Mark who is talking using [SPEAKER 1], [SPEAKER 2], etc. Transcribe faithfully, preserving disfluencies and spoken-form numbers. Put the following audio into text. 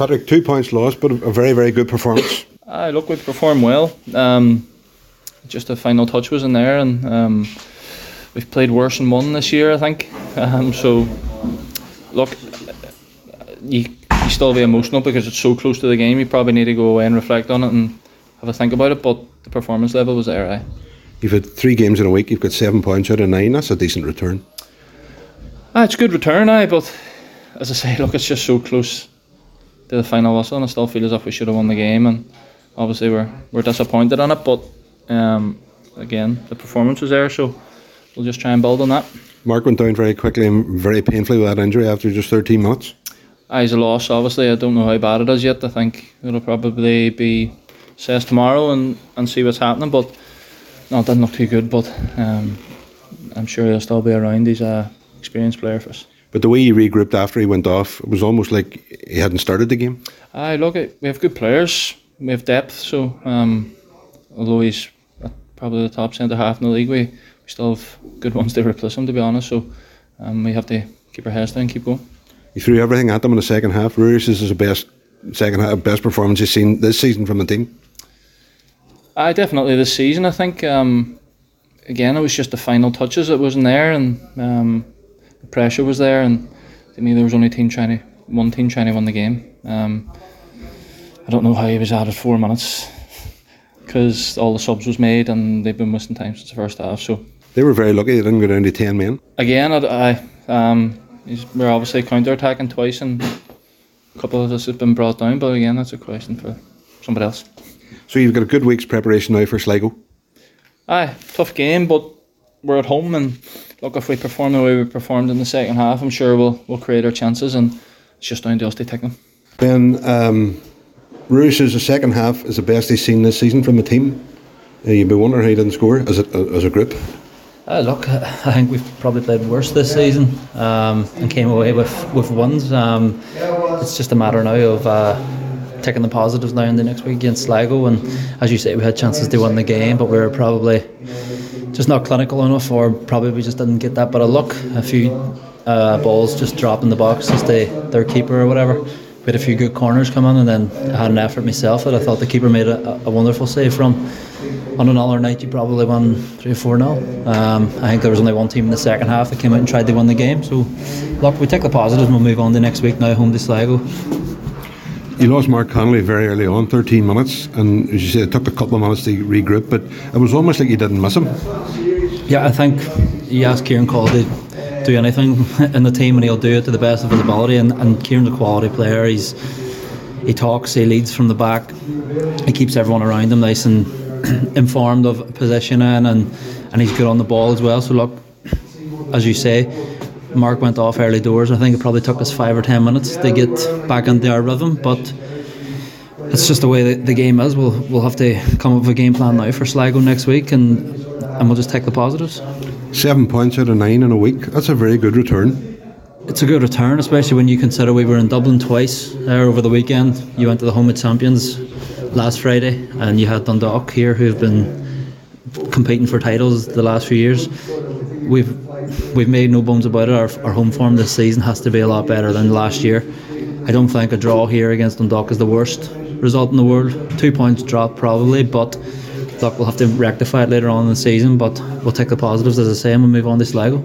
[SPEAKER 1] Patrick, two points lost, but a very, very good performance.
[SPEAKER 2] I look, we performed well. Um, just the final touch was in there, and um, we've played worse and won this year, I think. Um, so, look, you, you still be emotional because it's so close to the game. You probably need to go away and reflect on it and have a think about it. But the performance level was there, aye.
[SPEAKER 1] You've had three games in a week. You've got seven points out of nine. That's a decent return.
[SPEAKER 2] Ah, it's a good return, aye. But as I say, look, it's just so close to the final whistle, and I still feel as if we should have won the game. And obviously, we're we're disappointed on it. But um, again, the performance was there, so we'll just try and build on that.
[SPEAKER 1] Mark went down very quickly and very painfully with that injury after just thirteen minutes.
[SPEAKER 2] Ah, he's a loss, obviously. I don't know how bad it is yet. I think it'll probably be assessed tomorrow and, and see what's happening. But no, it didn't look too good. But um, I'm sure he'll still be around. He's an experienced player for us. But
[SPEAKER 1] the way he regrouped after he went off, it was almost like he hadn't started the game.
[SPEAKER 2] Aye, look, we have good players. We have depth. So um, although he's probably the top centre half in the league, we, we still have good ones to replace him, to be honest. So um, we have to keep our heads down and keep going.
[SPEAKER 1] He threw everything at them in the second half. Ruiz is the best second half, best performance he's seen this season from the team.
[SPEAKER 2] Aye, definitely this season. I think um, again it was just the final touches that wasn't there, and um, the pressure was there, and to me there was only team trying to one team trying to win the game. Um, I don't know how he was added four minutes because all the subs was made and they've been wasting time since the first half. So
[SPEAKER 1] they were very lucky they didn't go down to ten men.
[SPEAKER 2] Again, I, I um. we're obviously counter-attacking twice and a couple of us have been brought down, but again that's a question for somebody else.
[SPEAKER 1] So you've got a good week's preparation now for Sligo?
[SPEAKER 2] Aye, tough game, but we're at home, and look, if we perform the way we performed in the second half, I'm sure we'll we'll create our chances, and it's just down to us to take them.
[SPEAKER 1] Ben, um, Ruiz says the second half is the best he's seen this season from the team. Uh, you'd be wondering how he didn't score as a, as a group.
[SPEAKER 3] Uh, look, I think we've probably played worse this season um, and came away with, with wins. Um, it's just a matter now of uh, taking the positives now in the next week against Sligo, and as you say, we had chances to win the game, but we were probably just not clinical enough, or probably we just didn't get that bit of luck. A few uh, balls just dropped in the box as they, their keeper or whatever. We had a few good corners come in, and then I had an effort myself that I thought the keeper made a, a wonderful save from. On another night you probably won three or four nil. Um, I think there was only one team in the second half that came out and tried to win the game. So look, we take the positives and we'll move on to next week now, home to Sligo.
[SPEAKER 1] You lost Mark Connolly very early on, thirteen minutes, and as you said, it took a couple of minutes to regroup, but it was almost like you didn't miss him.
[SPEAKER 3] Yeah, I think you asked Kieran Cole to do anything in the team and he'll do it to the best of his ability, and, and Kieran's a quality player. He's he talks, he leads from the back, he keeps everyone around him nice and informed of positioning, and, and he's good on the ball as well. So look, as you say, Mark went off early doors. I think it probably took us five or ten minutes to get back into our rhythm, but it's just the way the, the game is. We'll we'll have to come up with a game plan now for Sligo next week, and and we'll just take the positives.
[SPEAKER 1] Seven points out of nine in a week. That's a very good return.
[SPEAKER 3] It's a good return, especially when you consider we were in Dublin twice there over the weekend. You went to the Home of Champions last Friday, and you had Dundalk here, who've been competing for titles the last few years. We've we've made no bones about it. Our, our home form this season has to be a lot better than last year. I don't think a draw here against Dundalk is the worst result in the world. Two points drop probably, but look, we'll have to rectify it later on in the season. But we'll take the positives, as I say, and we'll move on to Sligo.